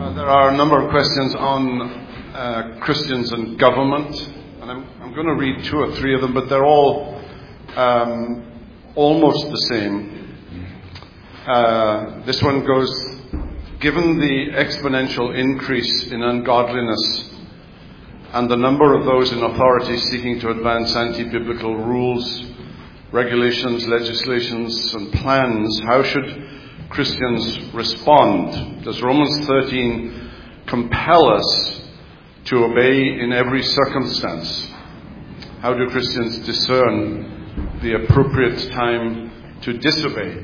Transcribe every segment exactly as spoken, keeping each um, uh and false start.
Uh, there are a number of questions on uh, Christians and government, and I'm, I'm going to read two or three of them, but they're all um, almost the same. Uh, this one goes, given the exponential increase in ungodliness and the number of those in authority seeking to advance anti-biblical rules, regulations, legislations, and plans, how should Christians respond? Does Romans thirteen compel us to obey in every circumstance? How do Christians discern the appropriate time to disobey?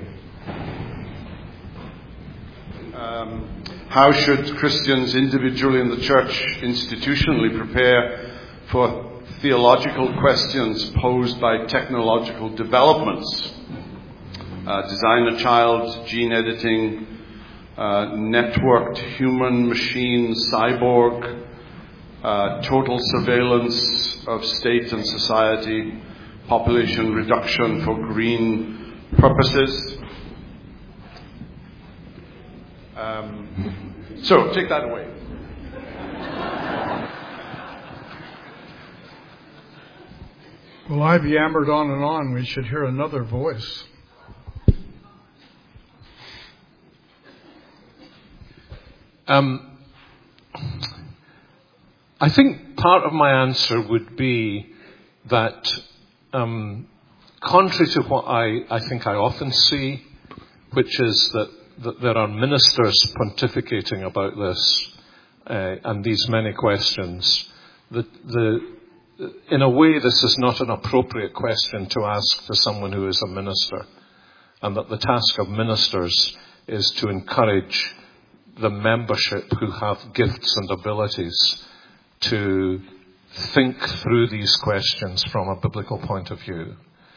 Um, how should Christians individually in the church institutionally prepare for theological questions posed by technological developments? Uh, design a child, gene editing, uh, networked human machine cyborg, uh, total surveillance of state and society, population reduction for green purposes. Um, so, take that away. Well, I've yammered on and on. We should hear another voice. Um, I think part of my answer would be that, um, contrary to what I, I think I often see, which is that, that there are ministers pontificating about this uh, and these many questions, that the, in a way this is not an appropriate question to ask to someone who is a minister, and that the task of ministers is to encourage the membership who have gifts and abilities to think through these questions from a biblical point of view.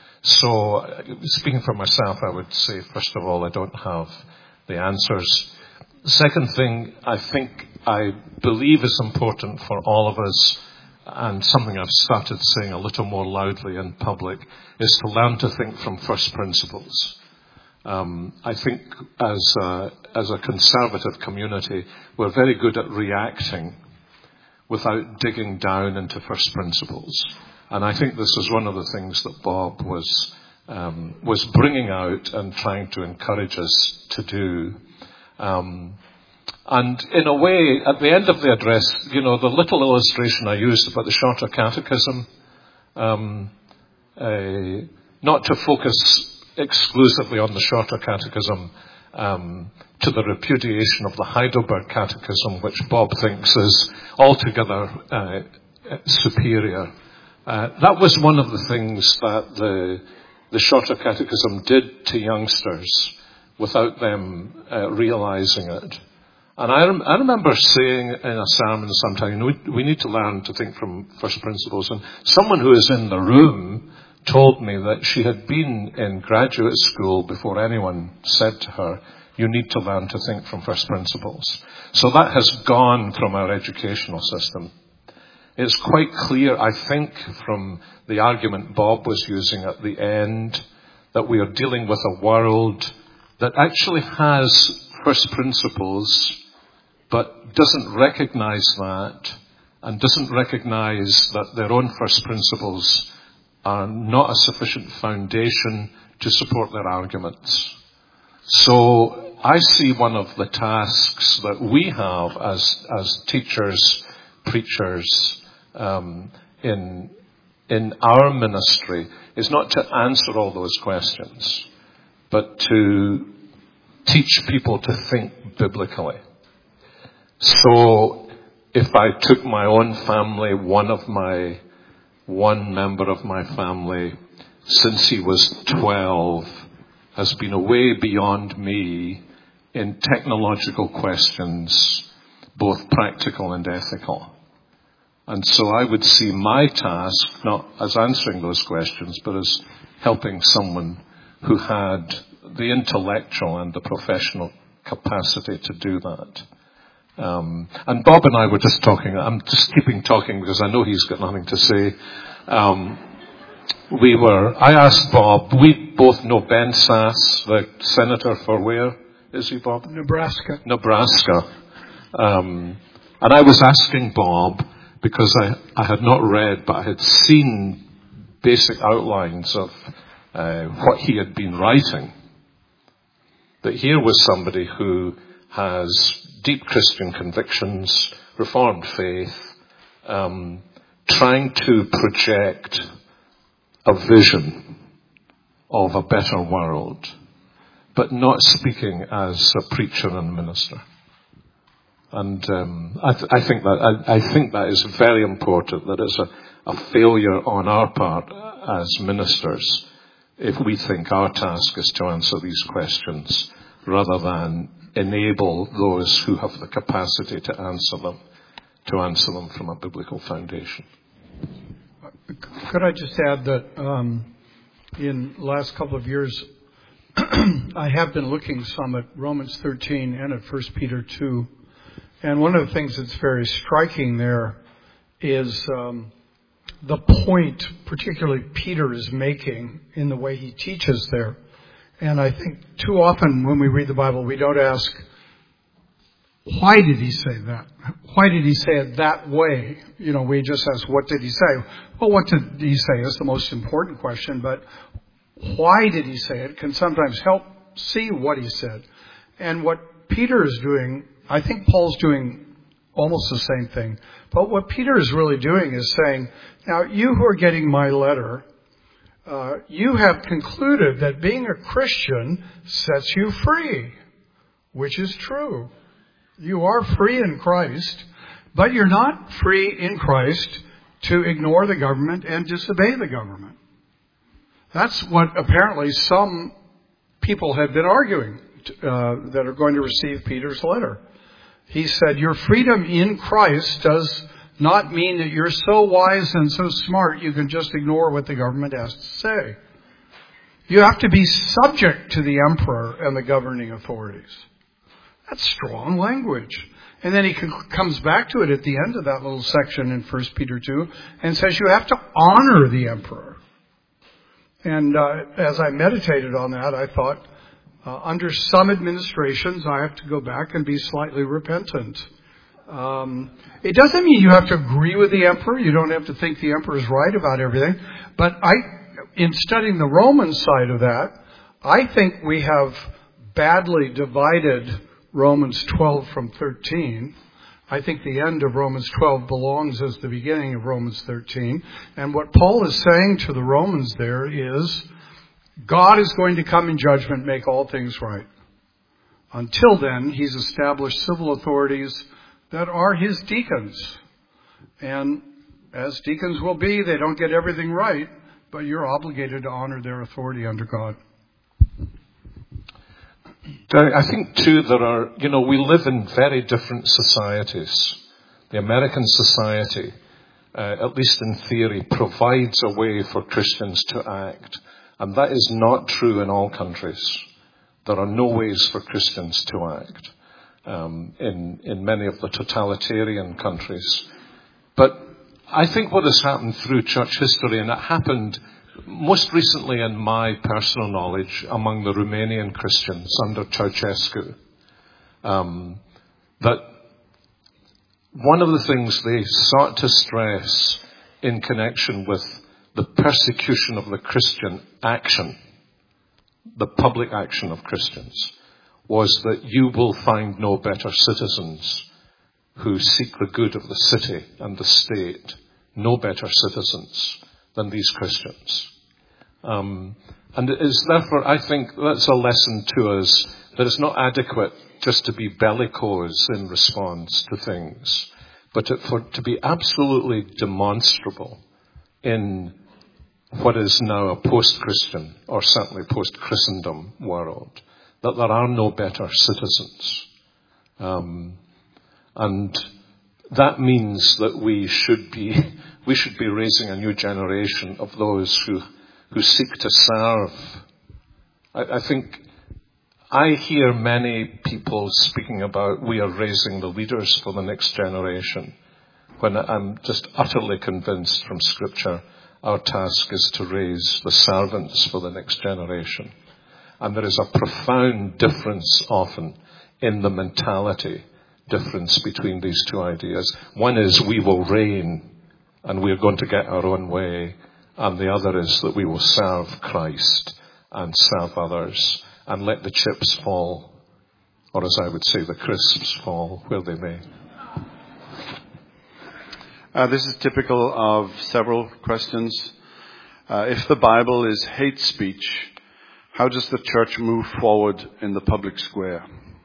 So, speaking for myself, I would say, first of all, I don't have the answers. Second thing, I think, I believe is important for all of us, and something I've started saying a little more loudly in public, is to learn to think from first principles. Um, I think as a, as a conservative community, we're very good at reacting without digging down into first principles. And I think this is one of the things that Bob was um, was bringing out and trying to encourage us to do. Um, and in a way, at the end of the address, you know, the little illustration I used about the Shorter Catechism, um, uh, not to focus exclusively on the Shorter Catechism, um, to the repudiation of the Heidelberg Catechism, which Bob thinks is altogether uh, superior. Uh, that was one of the things that the, the Shorter Catechism did to youngsters without them uh, realizing it. And I, rem- I remember saying in a sermon sometime, you know, we, we need to learn to think from first principles. And someone who is in the room told me that she had been in graduate school before anyone said to her, you need to learn to think from first principles. So that has gone from our educational system. It's quite clear, I think, from the argument Bob was using at the end, that we are dealing with a world that actually has first principles, but doesn't recognize that, and doesn't recognize that their own first principles are not a sufficient foundation to support their arguments. So I see one of the tasks that we have as as teachers, preachers, um, in in our ministry is not to answer all those questions, but to teach people to think biblically. So if I took my own family, one of my One member of my family, since he was twelve, has been away beyond me in technological questions, both practical and ethical. And so I would see my task not as answering those questions, but as helping someone who had the intellectual and the professional capacity to do that. Um, and Bob and I were just talking, I'm just keeping talking because I know he's got nothing to say. Um, we were, I asked Bob, we both know Ben Sass, the senator for where is he, Bob? Nebraska. Nebraska. Um, and I was asking Bob, because I, I had not read, but I had seen basic outlines of uh, what he had been writing, that here was somebody who has deep Christian convictions, Reformed faith, um, trying to project a vision of a better world, but not speaking as a preacher and minister. And um, I, th- I think that I, I think that is very important. That it's a, a failure on our part as ministers if we think our task is to answer these questions rather than enable those who have the capacity to answer them to answer them from a biblical foundation. Could I just add that um, in the last couple of years, I have been looking some at Romans thirteen and at First Peter two. And one of the things that's very striking there is um, the point, particularly Peter is making in the way he teaches there. And I think too often when we read the Bible, we don't ask, why did he say that? Why did he say it that way? You know, we just ask, what did he say? Well, what did he say is the most important question, but why did he say it can sometimes help see what he said. And what Peter is doing, I think Paul's doing almost the same thing. But what Peter is really doing is saying, now you who are getting my letter, uh, you have concluded that being a Christian sets you free, which is true. You are free in Christ, but you're not free in Christ to ignore the government and disobey the government. That's what apparently some people have been arguing uh, that are going to receive Peter's letter. He said, your freedom in Christ does not mean that you're so wise and so smart you can just ignore what the government has to say. You have to be subject to the emperor and the governing authorities. That's strong language. And then he comes back to it at the end of that little section in First Peter two and says you have to honor the emperor. And uh, as I meditated on that, I thought, uh, under some administrations, I have to go back and be slightly repentant. Um, it doesn't mean you have to agree with the emperor. You don't have to think the emperor is right about everything. But I, in studying the Roman side of that, I think we have badly divided Romans twelve from thirteen. I think the end of Romans twelve belongs as the beginning of Romans thirteen. And what Paul is saying to the Romans there is, God is going to come in judgment, make all things right. Until then, he's established civil authorities that are his deacons. And as deacons will be, they don't get everything right, but you're obligated to honor their authority under God. I think, too, there are, you know, we live in very different societies. The American society, uh, at least in theory, provides a way for Christians to act. And that is not true in all countries. There are no ways for Christians to act um, in, in many of the totalitarian countries. But I think what has happened through church history, and it happened most recently in my personal knowledge among the Romanian Christians under Ceausescu, um, that one of the things they sought to stress in connection with the persecution of the Christian action, the public action of Christians, was that you will find no better citizens who seek the good of the city and the state, no better citizens than these Christians. Um, and it is therefore, I think, that's a lesson to us that it's not adequate just to be bellicose in response to things, but to, for, to be absolutely demonstrable in what is now a post-Christian, or certainly post-Christendom world, that there are no better citizens. Um, and that means that we should be we should be raising a new generation of those who who seek to serve. I, I think I hear many people speaking about we are raising the leaders for the next generation, when I'm just utterly convinced from Scripture our task is to raise the servants for the next generation. And there is a profound difference often in the mentality difference between these two ideas. One is we will reign and we're going to get our own way, and the other is that we will serve Christ and serve others and let the chips fall, or as I would say, the crisps fall where they may. Uh, this is typical of several questions. Uh, if the Bible is hate speech, how does the church move forward in the public square?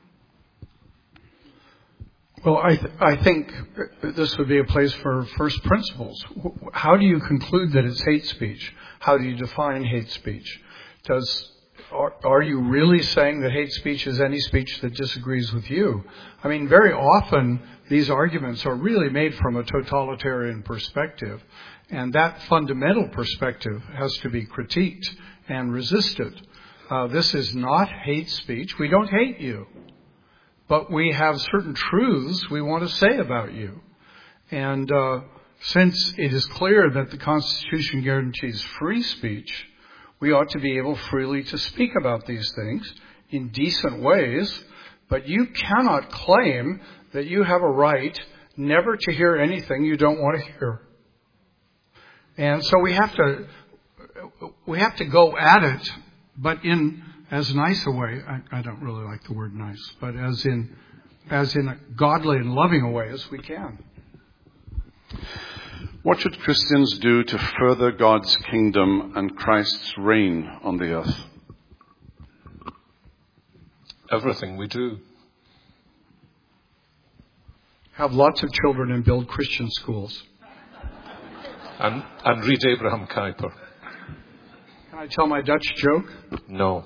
Well, I, th- I think this would be a place for first principles. How do you conclude that it's hate speech? How do you define hate speech? Does are, are you really saying that hate speech is any speech that disagrees with you? I mean, very often these arguments are really made from a totalitarian perspective, and that fundamental perspective has to be critiqued and resisted. Uh, this is not hate speech. We don't hate you. But we have certain truths we want to say about you. And uh, since it is clear that the Constitution guarantees free speech, we ought to be able freely to speak about these things in decent ways. But you cannot claim that you have a right never to hear anything you don't want to hear. And so we have to we have to go at it, but in as nice a way. I, I don't really like the word nice, but as in as in a godly and loving a way as we can. What should Christians do to further God's kingdom and Christ's reign on the earth? Everything we do. Have lots of children and build Christian schools. And, and read Abraham Kuyper. Can I tell my Dutch joke? No.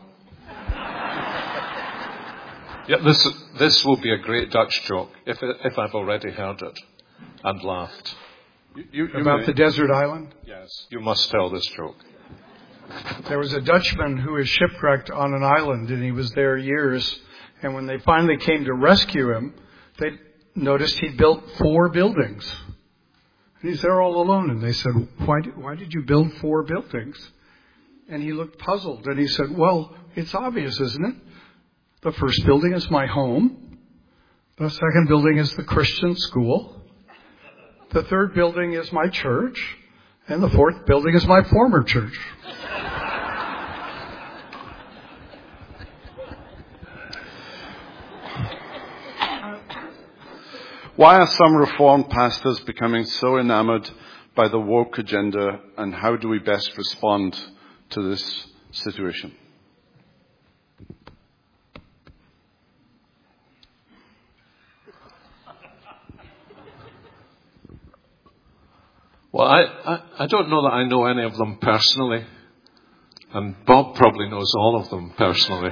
Yeah, this this will be a great Dutch joke if if I've already heard it and laughed. You, you, you About may. the desert island? Yes, you must tell this joke. There was a Dutchman who was shipwrecked on an island, and he was there years. And when they finally came to rescue him, they noticed he'd built four buildings. And he's there all alone. And they said, why did, why did you build four buildings? And he looked puzzled. And he said, well, it's obvious, isn't it? The first building is my home. The second building is the Christian school. The third building is my church. And the fourth building is my former church. Why are some Reformed pastors becoming so enamored by the woke agenda, and how do we best respond to this situation? Well, I, I, I don't know that I know any of them personally, and Bob probably knows all of them personally.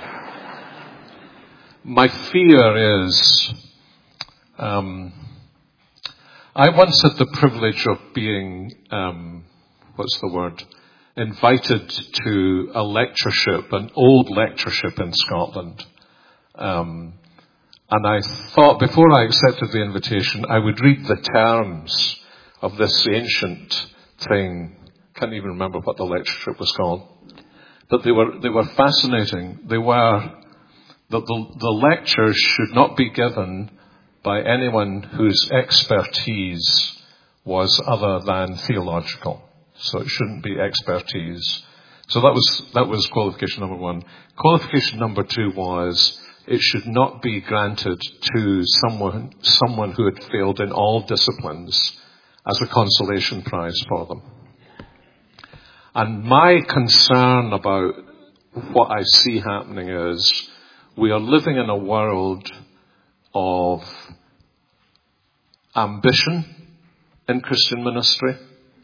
My fear is, um, I once had the privilege of being, um, what's the word, invited to a lectureship, an old lectureship in Scotland. Um, and I thought, before I accepted the invitation, I would read the terms of this ancient thing. Can't even remember what the lectureship was called. But they were, they were fascinating. They were that the, the lectures should not be given by anyone whose expertise was other than theological. So it shouldn't be expertise. So that was, that was qualification number one. Qualification number two was it should not be granted to someone, someone who had failed in all disciplines as a consolation prize for them. And my concern about what I see happening is we are living in a world of ambition in Christian ministry.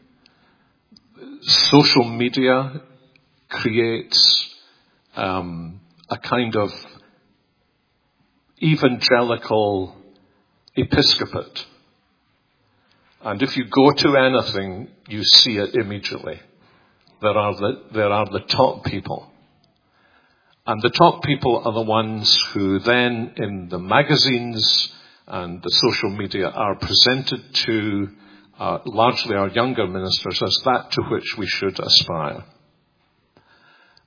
Social media creates um, a kind of evangelical episcopate. And if you go to anything, you see it immediately. There are the, there are the top people. And the top people are the ones who then in the magazines and the social media are presented to uh, largely our younger ministers as that to which we should aspire.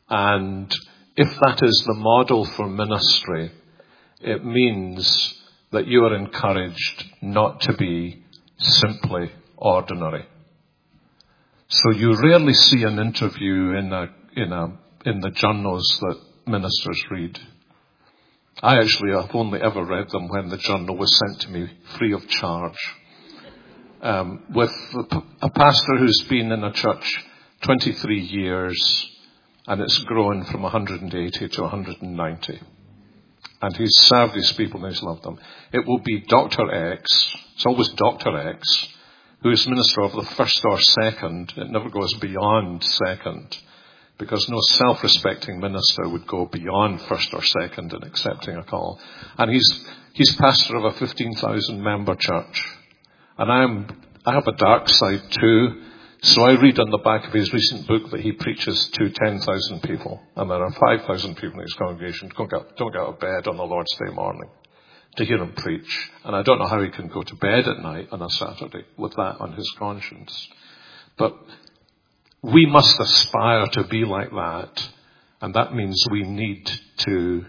And if that is the model for ministry, it means that you are encouraged not to be simply ordinary. So you rarely see an interview in a, in a, in the journals that ministers read. I actually have only ever read them when the journal was sent to me free of charge. Um, with a pastor who's been in a church twenty-three years, and it's grown from one hundred eighty to one hundred ninety. And he's served these people and he's loved them. It will be Doctor X, it's always Doctor X, who is minister of the first or second. It never goes beyond second, because no self-respecting minister would go beyond first or second in accepting a call. And he's he's pastor of a fifteen thousand member church. And I'm I have a dark side too. So I read on the back of his recent book that he preaches to ten thousand people, and there are five thousand people in his congregation who don't get, don't get out of bed on the Lord's Day morning to hear him preach. And I don't know how he can go to bed at night on a Saturday with that on his conscience. But we must aspire to be like that, and that means we need to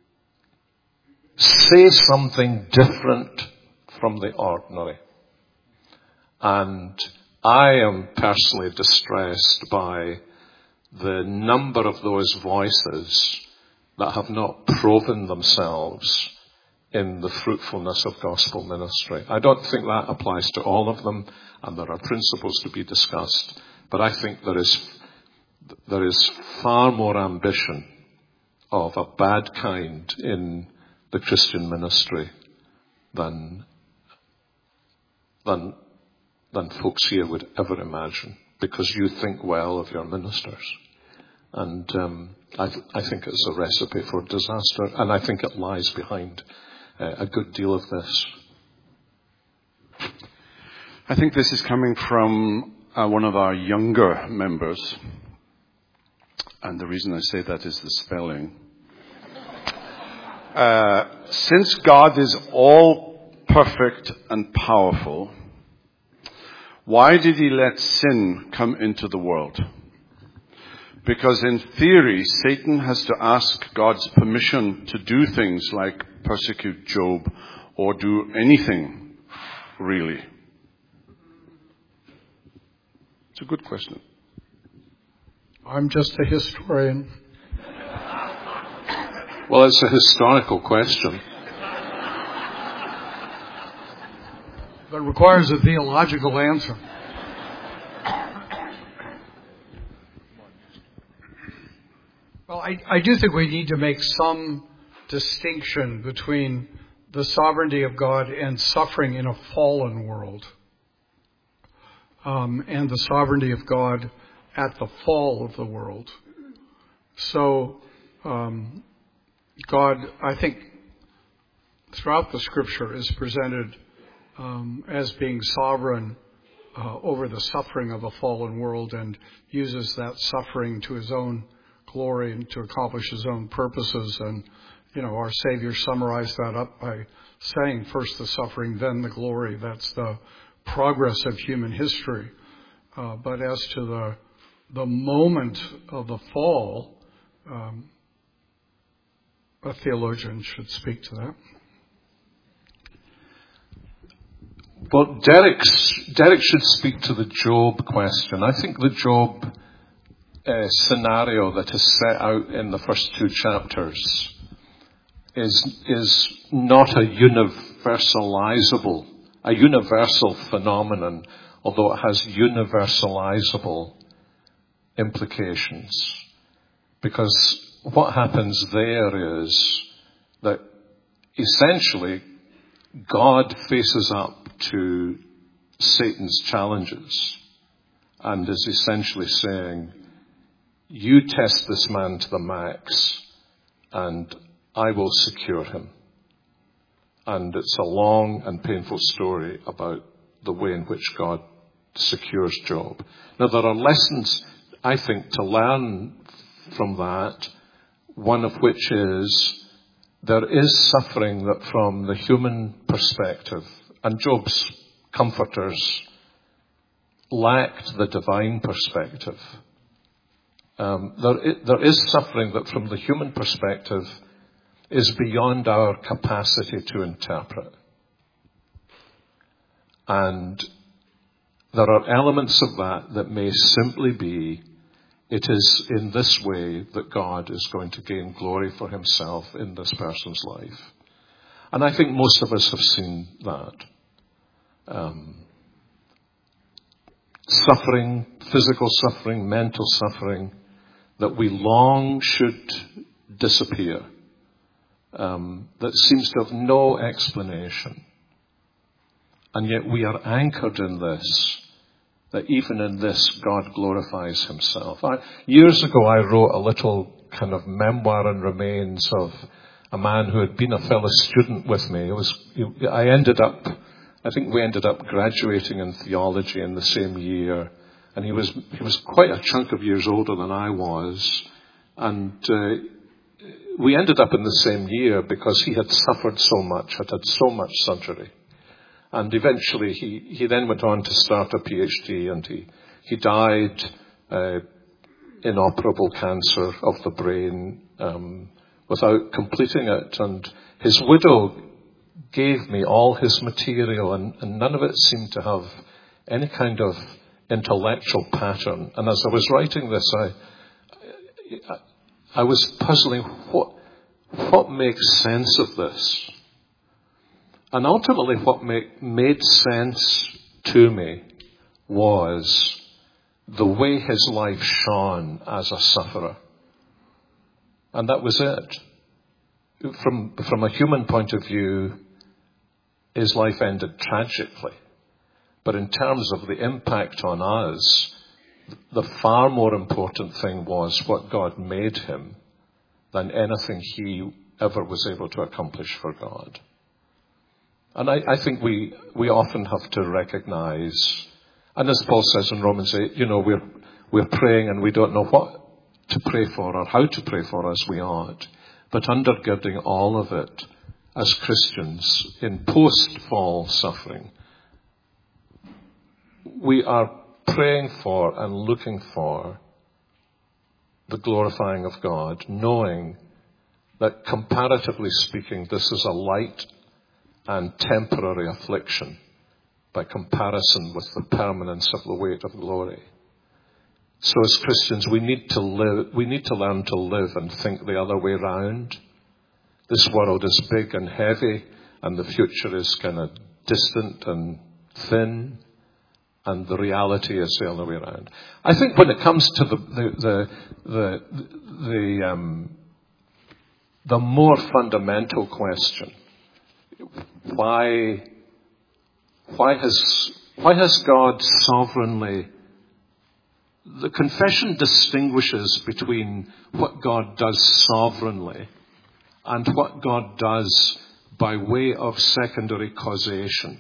say something different from the ordinary. And I am personally distressed by the number of those voices that have not proven themselves in the fruitfulness of gospel ministry. I don't think that applies to all of them, and there are principles to be discussed, but I think there is there is far more ambition of a bad kind in the Christian ministry than than than folks here would ever imagine, because you think well of your ministers. And um, I, th- I think it's a recipe for disaster, and I think it lies behind uh, a good deal of this. I think this is coming from uh, one of our younger members, and the reason I say that is the spelling. Uh, since God is all perfect and powerful, why did he let sin come into the world? Because in theory, Satan has to ask God's permission to do things like persecute Job or do anything, really. It's a good question. I'm just a historian. Well, it's a historical question. But requires a theological answer. Well, I, I do think we need to make some distinction between the sovereignty of God and suffering in a fallen world, um, and the sovereignty of God at the fall of the world. So, um, God, I think, throughout the Scripture is presented Um, as being sovereign uh, over the suffering of a fallen world, and uses that suffering to his own glory and to accomplish his own purposes. And, you know, our Savior summarized that up by saying, first the suffering, then the glory. That's the progress of human history. Uh, but as to the the moment of the fall, um, a theologian should speak to that. Well, Derek's, Derek should speak to the Job question. I think the Job uh, scenario that is set out in the first two chapters is is not a universalizable, a universal phenomenon, although it has universalizable implications. Because what happens there is that essentially God faces up to Satan's challenges and is essentially saying, you test this man to the max and I will secure him. And it's a long and painful story about the way in which God secures Job. Now, there are lessons, I think, to learn from that, one of which is there is suffering that from the human perspective, and Job's comforters lacked the divine perspective. Um, there, there is suffering that from the human perspective is beyond our capacity to interpret. And there are elements of that that may simply be, it is in this way that God is going to gain glory for himself in this person's life. And I think most of us have seen that. Um, suffering, physical suffering, mental suffering, that we long should disappear, um, that seems to have no explanation. And yet we are anchored in this, that even in this God glorifies himself. I, years ago I wrote a little kind of memoir and remains of a man who had been a fellow student with me. It was, I ended up, I think we ended up graduating in theology in the same year. And he was, he was quite a chunk of years older than I was. And uh, we ended up in the same year because he had suffered so much, had had so much surgery. And eventually he, he then went on to start a PhD, and he, he died uh, inoperable cancer of the brain um, without completing it. And his widow gave me all his material, and, and none of it seemed to have any kind of intellectual pattern. And as I was writing this, I, I, I was puzzling, what, what makes sense of this? And ultimately what make, made sense to me was the way his life shone as a sufferer. And that was it. From, from a human point of view, his life ended tragically. But in terms of the impact on us, the far more important thing was what God made him than anything he ever was able to accomplish for God. And I, I think we, we often have to recognize, and as Paul says in Romans eight, you know, we're, we're praying and we don't know what to pray for or how to pray for as we ought. But undergirding all of it, as Christians in post-fall suffering, we are praying for and looking for the glorifying of God, knowing that comparatively speaking, this is a light and temporary affliction by comparison with the permanence of the weight of glory. So as Christians, we need to live, we need to learn to live and think the other way round. This world is big and heavy, and the future is kind of distant and thin, and the reality is the other way around. I think when it comes to the the the the, the, um, the more fundamental question, why why has why has God sovereignly? The confession distinguishes between what God does sovereignly and what God does by way of secondary causation,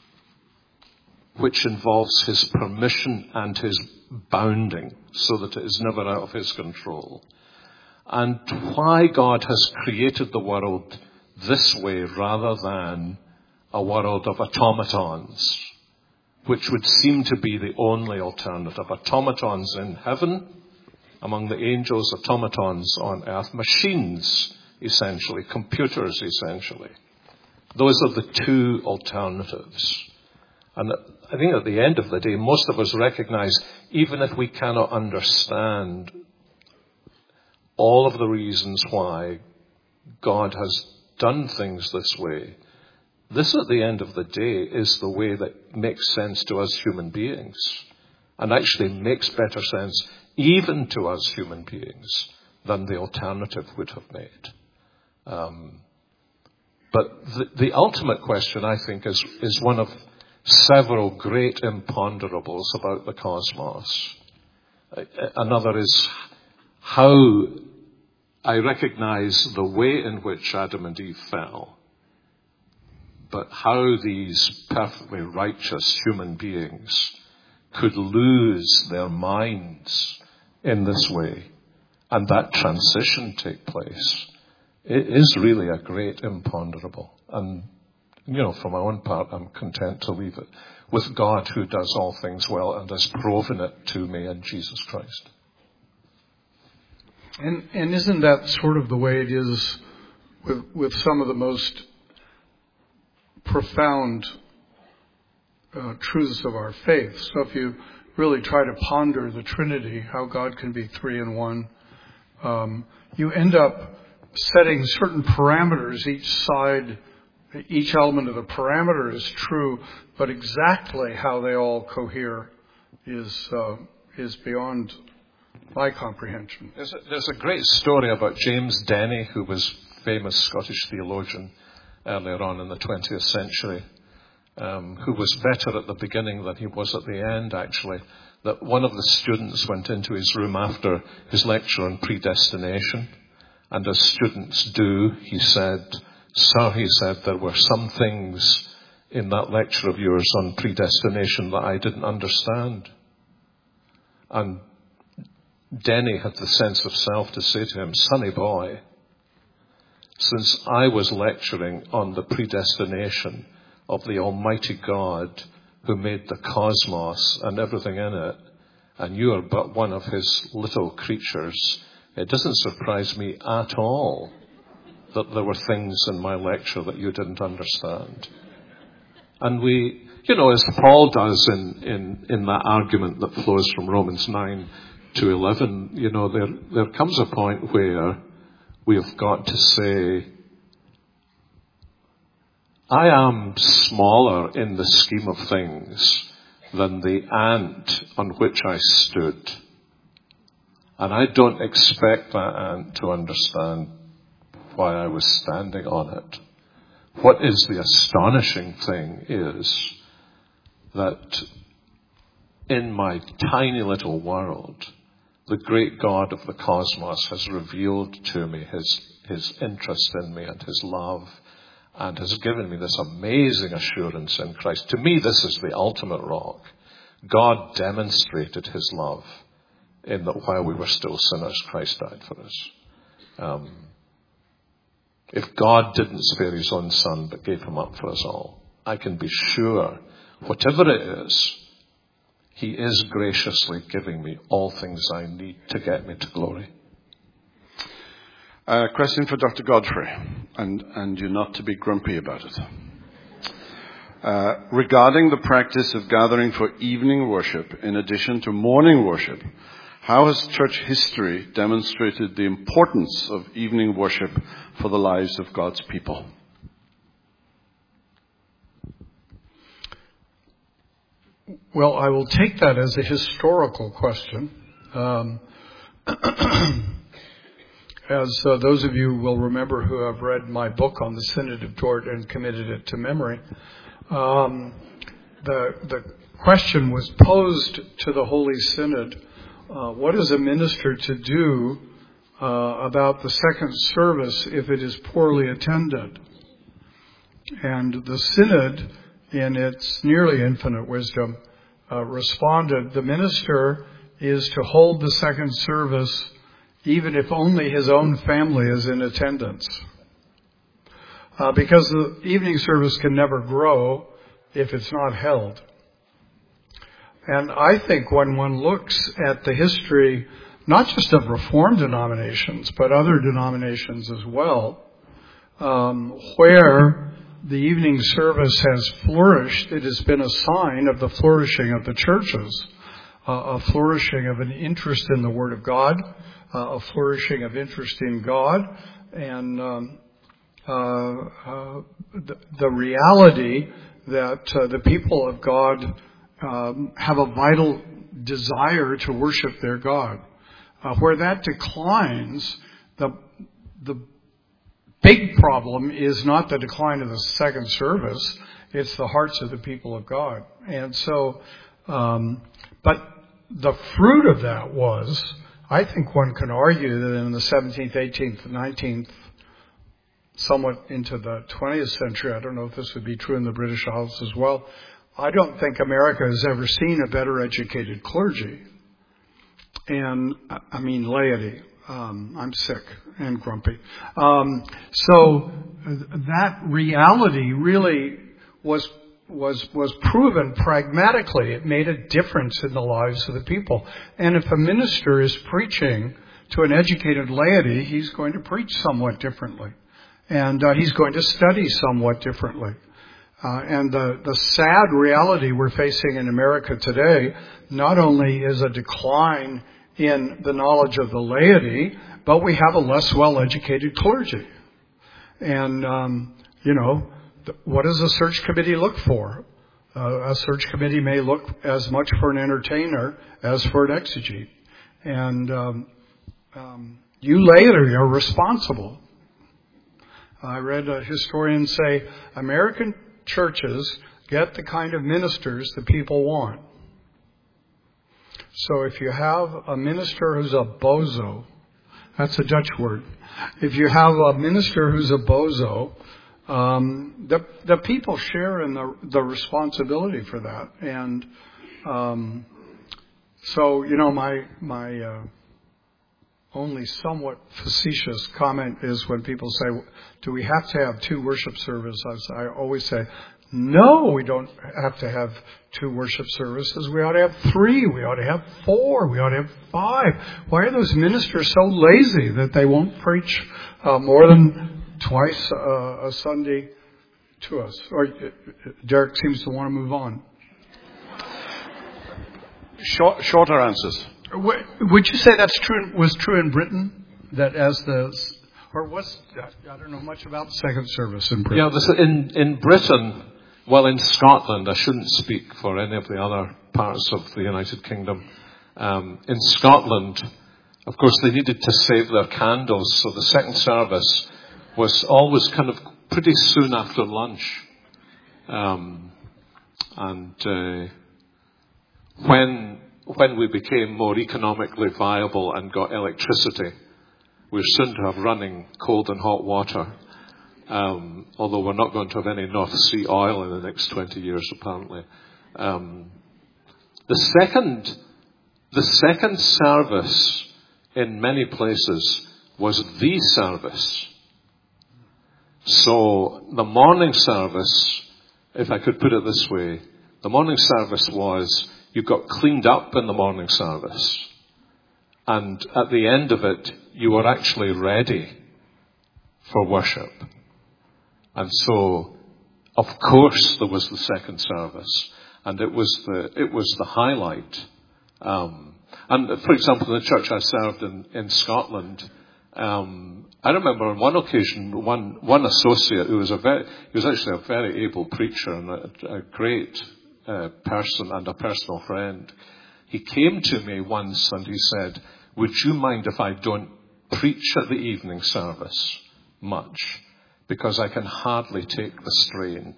which involves his permission and his bounding so that it is never out of his control. And why God has created the world this way rather than a world of automatons, which would seem to be the only alternative. Automatons in heaven, among the angels, automatons on earth, machines, essentially, computers, essentially. Those are the two alternatives. And I think at the end of the day, most of us recognize, even if we cannot understand all of the reasons why God has done things this way, this at the end of the day is the way that makes sense to us human beings, and actually makes better sense even to us human beings than the alternative would have made. Um, but the, the ultimate question, I think, is, is one of several great imponderables about the cosmos. Another is how I recognize the way in which Adam and Eve fell, but how these perfectly righteous human beings could lose their minds in this way and that transition take place. It is really a great imponderable. And, you know, for my own part, I'm content to leave it with God who does all things well and has proven it to me in Jesus Christ. And, and isn't that sort of the way it is with, with some of the most profound uh, truths of our faith. So if you really try to ponder the Trinity, how God can be three in one, um, you end up setting certain parameters. Each side, each element of the parameter is true, but exactly how they all cohere is uh, is beyond my comprehension. There's a, there's a great story about James Denney, who was a famous Scottish theologian earlier on in the twentieth century, um, who was better at the beginning than he was at the end, actually. That one of the students went into his room after his lecture on predestination, and as students do, he said, "Sir," he said, "there were some things in that lecture of yours on predestination that I didn't understand." And Denney had the sense of self to say to him, "Sonny boy, since I was lecturing on the predestination of the Almighty God who made the cosmos and everything in it, and you are but one of his little creatures, it doesn't surprise me at all that there were things in my lecture that you didn't understand." And we, you know, as Paul does in, in, in that argument that flows from Romans nine to eleven, you know, there, there comes a point where we've got to say, I am smaller in the scheme of things than the ant on which I stood. And I don't expect that ant to understand why I was standing on it. What is the astonishing thing is that in my tiny little world, the great God of the cosmos has revealed to me his, his interest in me and his love, and has given me this amazing assurance in Christ. To me, this is the ultimate rock. God demonstrated his love in that while we were still sinners, Christ died for us. Um, if God didn't spare his own son but gave him up for us all, I can be sure, whatever it is, he is graciously giving me all things I need to get me to glory. A uh, question for Doctor Godfrey, and, and you're not to be grumpy about it. Uh, regarding the practice of gathering for evening worship in addition to morning worship, how has church history demonstrated the importance of evening worship for the lives of God's people? Well, I will take that as a historical question. Um, as uh, those of you will remember who have read my book on the Synod of Dort and committed it to memory, um, the, the question was posed to the Holy Synod, uh, what is a minister to do uh, about the second service if it is poorly attended? And the Synod, in its nearly infinite wisdom, uh, responded, the minister is to hold the second service even if only his own family is in attendance. Uh, because the evening service can never grow if it's not held. And I think when one looks at the history, not just of Reformed denominations, but other denominations as well, um, where the evening service has flourished, it has been a sign of the flourishing of the churches, uh, a flourishing of an interest in the Word of God, uh, a flourishing of interest in God, and um, uh, uh, the, the reality that uh, the people of God um, have a vital desire to worship their God. Uh, where that declines, the the big problem is not the decline of the second service, it's the hearts of the people of God. And so, um, but the fruit of that was, I think one can argue that in the seventeenth, eighteenth, nineteenth, somewhat into the twentieth century, I don't know if this would be true in the British Isles as well, I don't think America has ever seen a better educated clergy. And, I mean, laity. Um, I'm sick and grumpy. Um, so that reality really was was was proven pragmatically. It made a difference in the lives of the people. And if a minister is preaching to an educated laity, he's going to preach somewhat differently. And uh, he's going to study somewhat differently. Uh, and the, the sad reality we're facing in America today not only is a decline in the knowledge of the laity, but we have a less well-educated clergy. And, um, you know, th- what does a search committee look for? Uh, a search committee may look as much for an entertainer as for an exegete. And um, um, you laity are responsible. I read a historian say, American churches get the kind of ministers that people want. So if you have a minister who's a bozo, that's a Dutch word. If you have a minister who's a bozo, um, the the people share in the the responsibility for that. And um, so, you know, my my uh, only somewhat facetious comment is when people say, do we have to have two worship services? I always say, no, we don't have to have two worship services. We ought to have three. We ought to have four. We ought to have five. Why are those ministers so lazy that they won't preach uh, more than twice uh, a Sunday to us? Or uh, Derek seems to want to move on. Short, shorter answers. Would you say that's true? Was true in Britain? That as the or was I don't know much about second service in Britain. Yeah, this, in in Britain, well, in Scotland, I shouldn't speak for any of the other parts of the United Kingdom. Um, in Scotland, of course, they needed to save their candles, so the second service was always kind of pretty soon after lunch, um, and uh, when. When we became more economically viable and got electricity, we're soon to have running cold and hot water, um, although we're not going to have any North Sea oil in the next twenty years, apparently. Um, the second, the second service in many places was the service. So the morning service, if I could put it this way, the morning service was you got cleaned up in the morning service. And at the end of it, you were actually ready for worship. And so, of course, there was the second service. And it was the, it was the highlight. Um, and for example, the church I served in, in Scotland, um, I remember on one occasion, one, one associate who was a very, he was actually a very able preacher and a, a great Uh, person and a personal friend. He came to me once and he said, would you mind if I don't preach at the evening service much? Because I can hardly take the strain.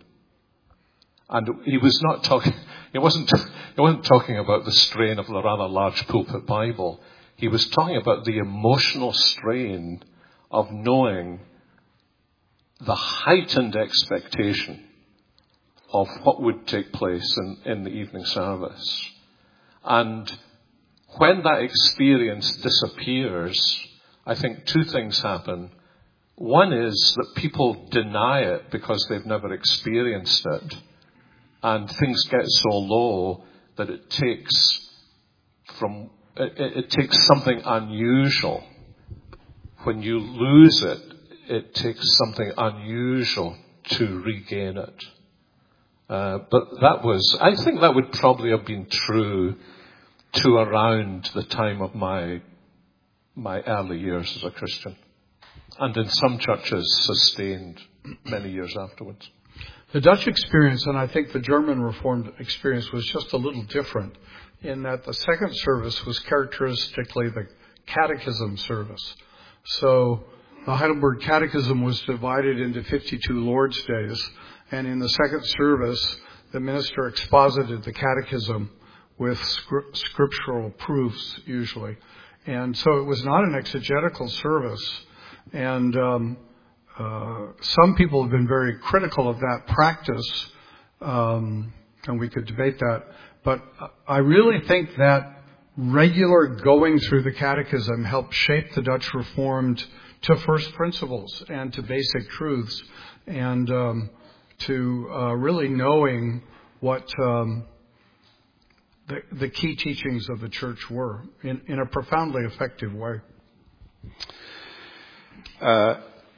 And he was not talking, he wasn't, he wasn't talking about the strain of the rather large pulpit Bible. He was talking about the emotional strain of knowing the heightened expectation of what would take place in, in the evening service. And when that experience disappears, I think two things happen. One is that people deny it because they've never experienced it. And things get so low that it takes from, it, it takes something unusual. When you lose it, it takes something unusual to regain it. Uh, but that was, I think that would probably have been true to around the time of my my early years as a Christian. And in some churches sustained many years afterwards. The Dutch experience, and I think the German Reformed experience, was just a little different in that the second service was characteristically the catechism service. So the Heidelberg Catechism was divided into fifty-two Lord's Days. And in the second service, the minister exposited the catechism with scriptural proofs, usually. And so it was not an exegetical service. And um, uh, some people have been very critical of that practice, um, and we could debate that. But I really think that regular going through the catechism helped shape the Dutch Reformed to first principles and to basic truths. And um, to uh, really knowing what um, the, the key teachings of the church were in, in a profoundly effective way. Uh,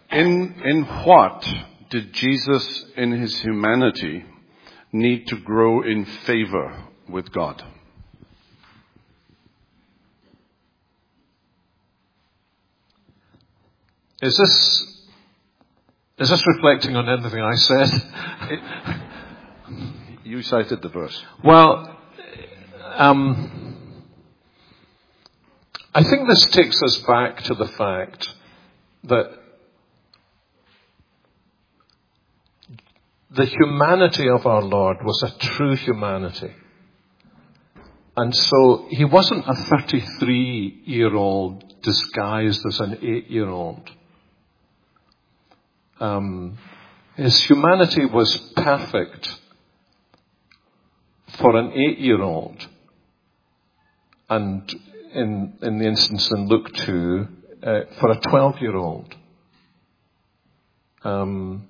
In, in what did Jesus, in his humanity, need to grow in favor with God? Is this, is this reflecting on anything I said? You cited the verse. Well, um, I think this takes us back to the fact that the humanity of our Lord was a true humanity. And so he wasn't a thirty-three-year-old disguised as an eight-year-old. Um, his humanity was perfect for an eight-year-old. And in, in the instance in Luke two, uh, for a twelve-year-old. Um,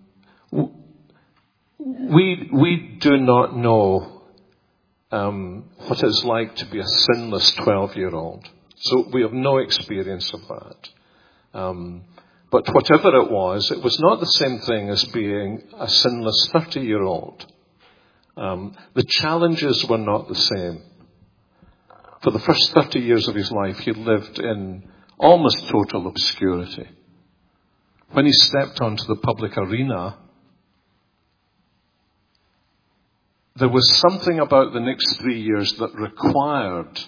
we, we do not know um, what it's like to be a sinless twelve-year-old. So we have no experience of that. Um, but whatever it was, it was not the same thing as being a sinless thirty-year-old. Um, the challenges were not the same. For the first thirty years of his life, he lived in almost total obscurity. When he stepped onto the public arena, there was something about the next three years that required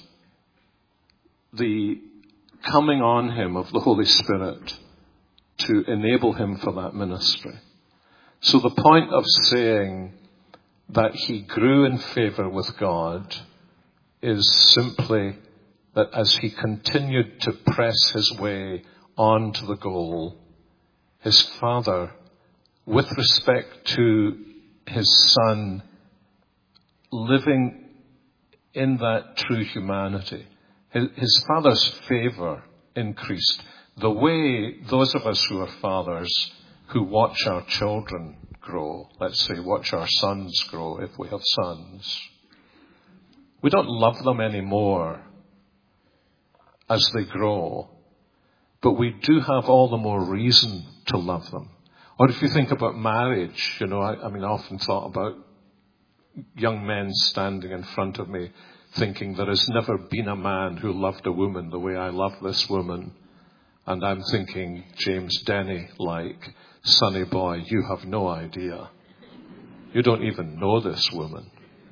the coming on him of the Holy Spirit to enable him for that ministry. So the point of saying that he grew in favor with God is simply that as he continued to press his way on to the goal, his Father, with respect to his Son, living in that true humanity, his, his Father's favor increased. The way those of us who are fathers, who watch our children grow, let's say watch our sons grow if we have sons, we don't love them anymore as they grow, but we do have all the more reason to love them. Or if you think about marriage, you know, I, I mean, I often thought about young men standing in front of me thinking there has never been a man who loved a woman the way I love this woman. And I'm thinking, James Denny, like, sonny boy, you have no idea. You don't even know this woman.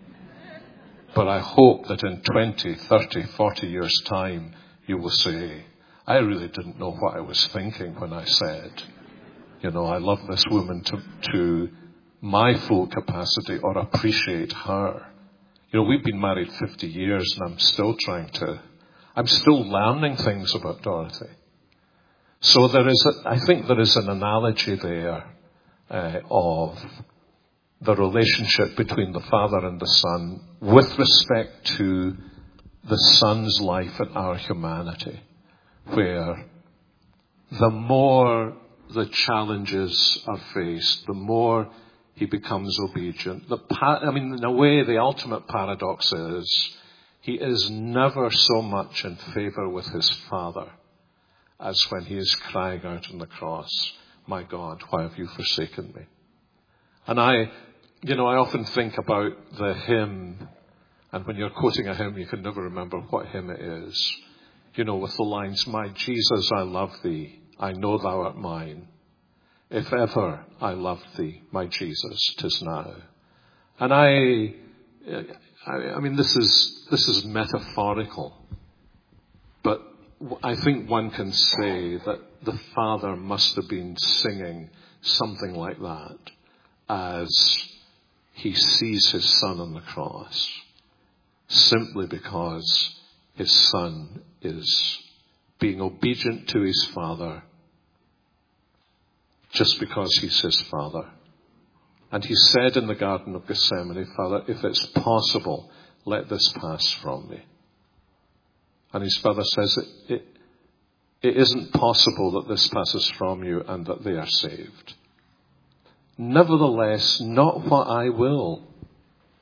But I hope that in twenty, thirty, forty years' time, you will say, I really didn't know what I was thinking when I said, you know, I love this woman to, to my full capacity or appreciate her. You know, we've been married fifty years and I'm still trying to, I'm still learning things about Dorothy. So there is, a, I think there is an analogy there uh, of the relationship between the Father and the Son with respect to the Son's life and our humanity, where the more the challenges are faced, the more he becomes obedient. The pa- I mean, in a way, the ultimate paradox is he is never so much in favor with his Father as when he is crying out on the cross, my God, why have you forsaken me? And I, you know, I often think about the hymn, and when you're quoting a hymn, you can never remember what hymn it is. You know, with the lines, my Jesus, I love thee, I know thou art mine. If ever I loved thee, my Jesus, 'tis now. And I, I, I mean, this is, this is metaphorical, but I think one can say that the Father must have been singing something like that as he sees his Son on the cross, simply because his Son is being obedient to his Father just because he's his Father. And he said in the Garden of Gethsemane, Father, if it's possible, let this pass from me. And his Father says, it, it, it isn't possible that this passes from you and that they are saved. Nevertheless, not what I will,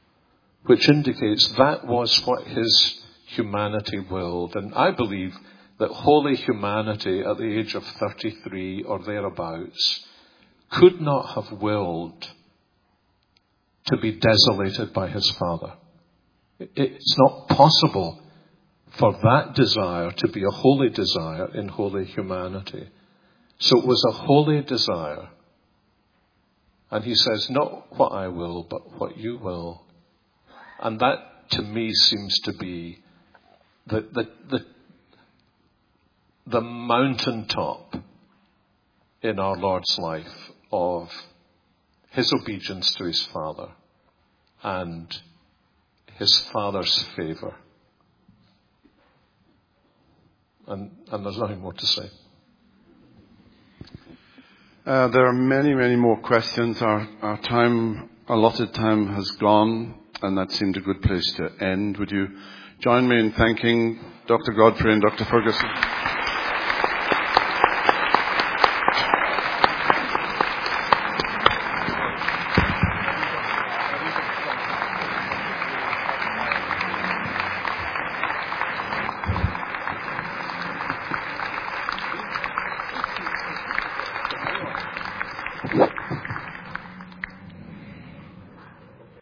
which indicates that was what his humanity willed. And I believe that holy humanity at the age of thirty-three or thereabouts could not have willed to be desolated by his Father. It's not possible for that desire to be a holy desire in holy humanity. So it was a holy desire. And he says, not what I will, but what you will. And that, to me, seems to be the, the, the, the mountaintop in our Lord's life of his obedience to his Father and his Father's favour. And, and there's nothing more to say. Uh, there are many, many more questions. Our, our time, allotted time has gone, and that seemed a good place to end. Would you join me in thanking Doctor Godfrey and Doctor Ferguson?